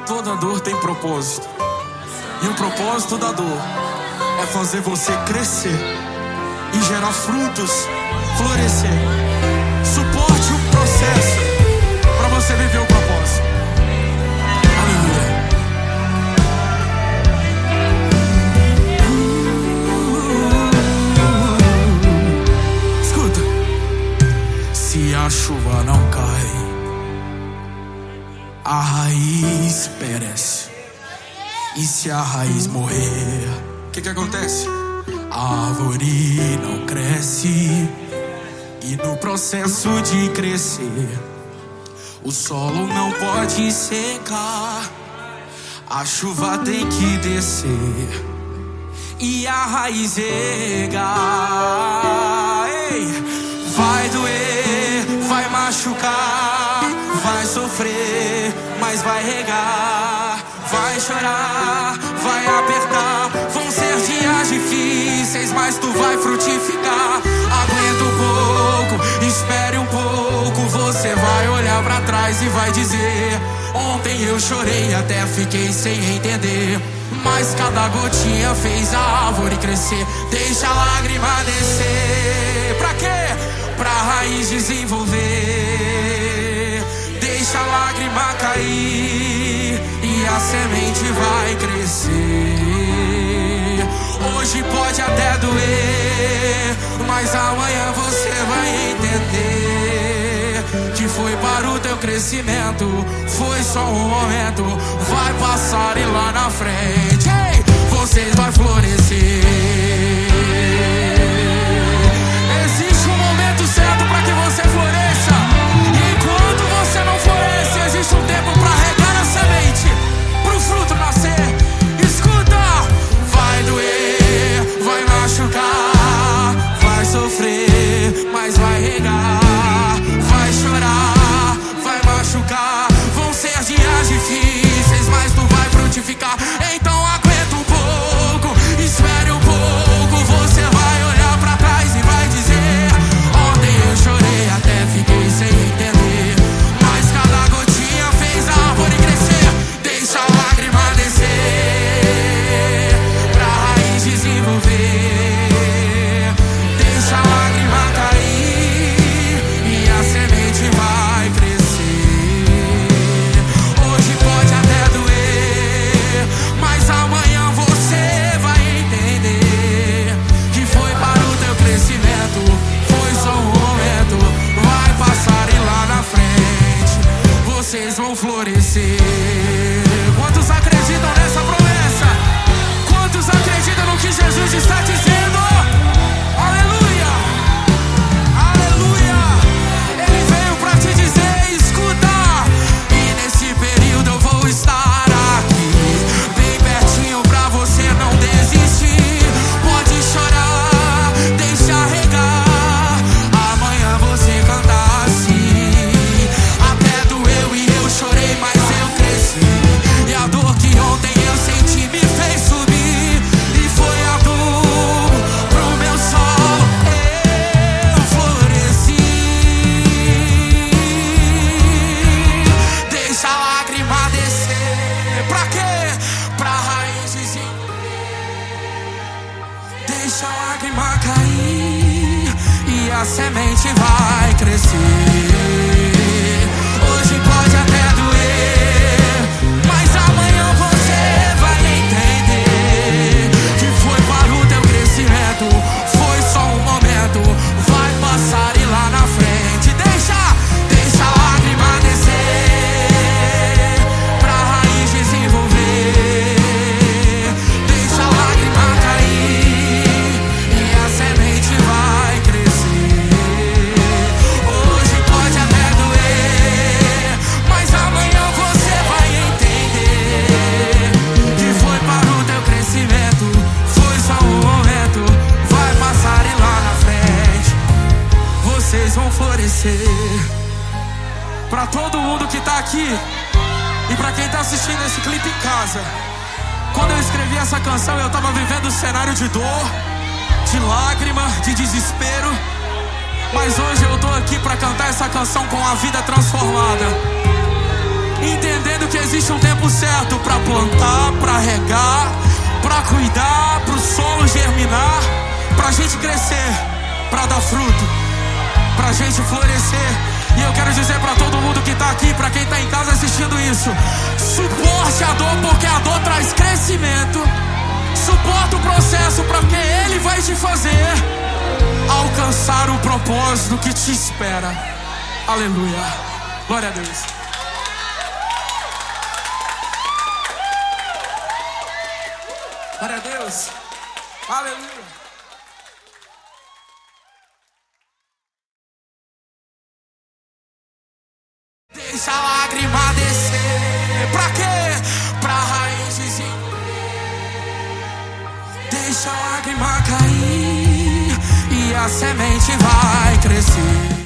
Toda dor tem propósito. E o propósito da dor é fazer você crescer e gerar frutos, florescer. Suporte o processo para você viver o propósito. Aleluia. Escuta. Se a chuva não cai, a raiz perece. E se a raiz morrer, o que acontece? A árvore não cresce. E no processo de crescer, o solo não pode secar. A chuva tem que descer e a raiz regar. Ei, vai doer, vai machucar, vai sofrer, mas vai regar. Vai chorar, vai apertar. Vão ser dias difíceis, mas tu vai frutificar. Aguenta um pouco, espere um pouco. Você vai olhar pra trás e vai dizer: ontem eu chorei, até fiquei sem entender. Mas cada gotinha fez a árvore crescer. Deixa a lágrima descer. Pra quê? Pra raiz desenvolver. Deixa a lágrima cair e a semente vai crescer. Hoje pode até doer, mas amanhã você vai entender que foi para o teu crescimento. Foi só um momento, vai passar e lá na frente, ei, você vai florescer. Existe um momento certo para que você floresça. E enquanto você não floresce, existe um tempo para regar a semente, pro fruto nascer. Escuta, vai doer, vai machucar, vai sofrer, mas vai regar. Vai chorar, vai machucar. Vão ser dias difíceis, mas tu vai frutificar. Então aguenta um pouco, espere um pouco. Você vai olhar pra trás e vai dizer: ontem eu chorei, até fiquei sem entender. Mas cada gotinha fez a árvore crescer. Deixa a lágrima descer pra raiz desenvolver. Deixa a lágrima cair e a semente vai crescer. Hoje pode até doer, mas amanhã você vai entender que foi para o teu crescimento. Foi só um momento, vai passar e lá na frente vocês vão florescer. Quantos acreditam nessa promessa? Quantos acreditam no que Jesus está dizendo? Aleluia! Aleluia! Ele veio pra te dizer: escuta, e nesse período eu vou estar aqui, bem pertinho pra você não desistir. Pode chorar, deixa regar. Amanhã você canta assim. Até doeu e eu chorei, mas eu cresci. E a dor que ontem eu senti me fez subir. E foi adubo pro meu solo, eu floresci. Deixa a lágrima descer. Pra quê? Pra raiz desenvolver. Deixa a lágrima cair e a semente vai crescer. Hoje pode até doer, mas amanhã você vai entender que foi para o teu crescimento. Foi só um momento, vai passar e lá na frente. Deixa a lágrima descer pra raiz desenvolver. Deixa a lágrima cair e a semente vai crescer. Hoje pode até doer, mas amanhã você vai entender que foi para o teu crescimento. Foi só um momento, vai passar e lá na frente vocês vão florescer. Pra todo mundo que tá aqui e pra quem tá assistindo esse clipe em casa, quando eu escrevi essa canção eu tava vivendo um cenário de dor, de lágrima, de desespero. Mas hoje eu tô aqui pra cantar essa canção com a vida transformada, entendendo entendo que existe um tempo certo para plantar, para regar, para cuidar, para o solo germinar, para a gente crescer, para dar fruto, para a gente florescer. E eu quero dizer para todo mundo que está aqui, para quem está em casa assistindo isso: suporte a dor, porque a dor traz crescimento. Suporta o processo, porque ele vai te fazer alcançar o propósito que te espera. Aleluia. Glória a Deus. Glória a Deus. Aleluia. Deixa a lágrima descer. Pra quê? Pra raízes. Deixa a lágrima cair e a semente vai crescer.